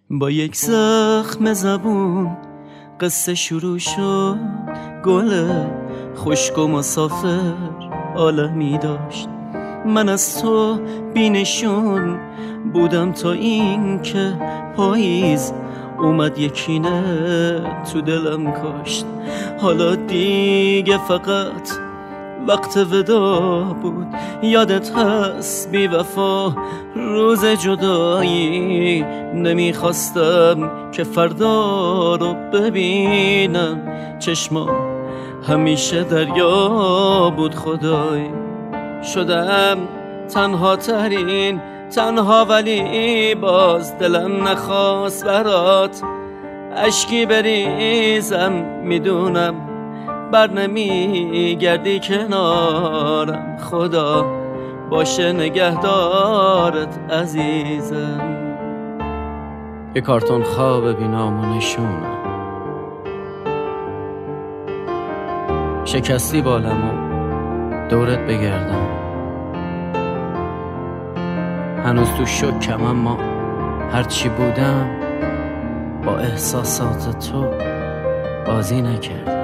با یک زخم زبون قصه شروع شد. گل خشک و مسافر عالمی داشت. من از تو بینشون بودم تا این که پاییز اومد یکینه تو دلم کاشت. حالا دیگه فقط وقت ودا بود. یادت هست بی وفا روز جدایی؟ نمیخواستم که فردا رو ببینم. چشمام همیشه دریا بود خدای. شدم تنها ترین تنها، ولی باز دلم نخواست برات اشکی بریزم. میدونم بر نمیگردی کنارم. خدا باشه نگهدارت عزیزم. یه کارتون خواب بینام و نشونم. شکستی بالمو دورت بگردم. هنوز تو شکم اما هرچی بودم با احساسات تو بازی نکردم.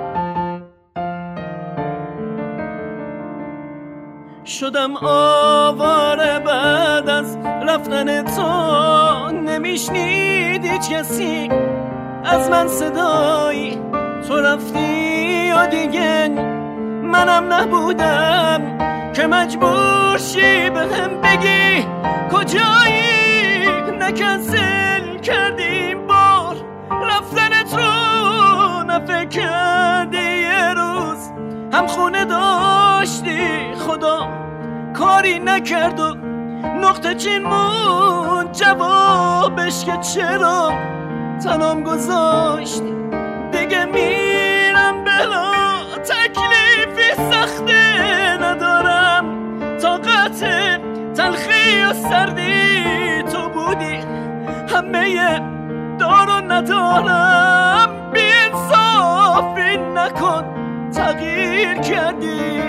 شدم آواره بعد از رفتن تو. نمیشنید هیچ کسی از من صدایی. تو رفتی و دیگه منم نبودم که مجبور شی بهم بگی کجایی. نکنسل کردیم بار رفتنت رو، نفکر کردی یه روز هم خونه داشتی. خدا کاری نکرد و نقطه چین مون جوابش که چرا تنام گذاشتی. دیگه میرم بلا تکلیفی سخته ندارم. طاقت تلخی و سردی تو بودی، همه دارو ندارم. بی انصافی نکن تغییر کردی.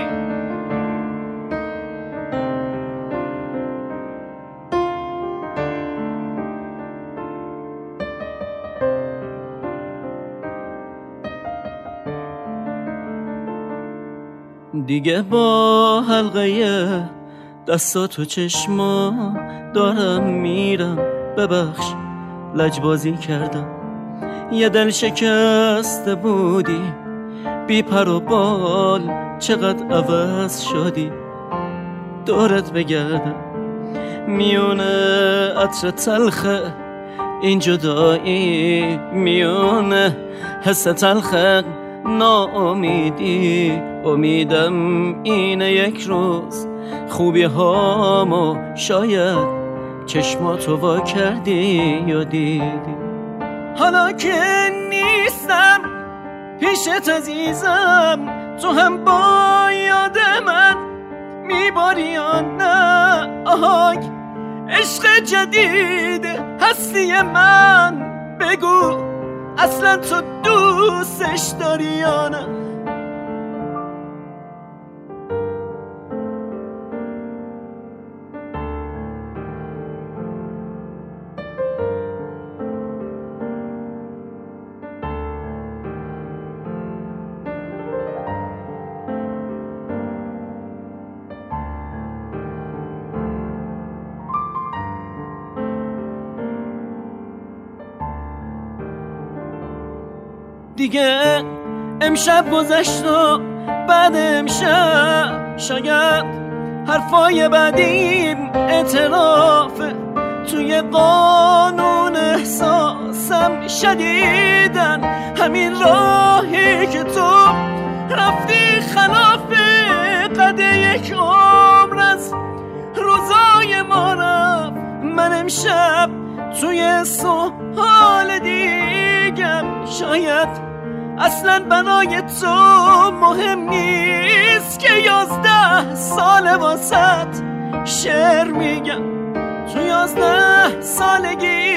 دیگه با حلقه دستات و چشما دارم میرم. ببخش لجبازی کردم. یه دل شکسته بودی بی پر و بال. چقدر عوض شدی دورت بگردم. میونه عطر تلخه این جدایی، میونه حس تلخه ناامیدی. امیدم اینه یک روز خوبی هامو شاید چشماتو وا کردی یا دیدی. حالا که نیستم پیشت عزیزم، تو هم با یاد من میباری یا نه؟ آهای عشق جدید هستی من، بگو اصلا تو دوستش داری یا نه؟ دیگه امشب گذشت و بعد امشب شاید حرفای بعدیم اعترافه. توی قانون احساسم شدیدن همین راهی که تو رفتی خلاف قد یک عمر از روزای ما رفت. من امشب توی سوال دیگم شاید اصلا بنای تو مهم نیست که 11 سال واسط شعر میگم. تو 11 سالگی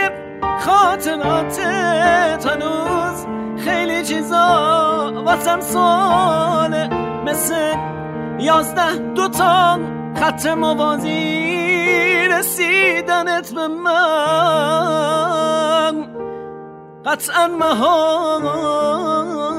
خاطراتت هنوز خیلی چیزا واسم سواله. مثل 11 دوتا خط موازی رسید دیدنت به من قطعا محال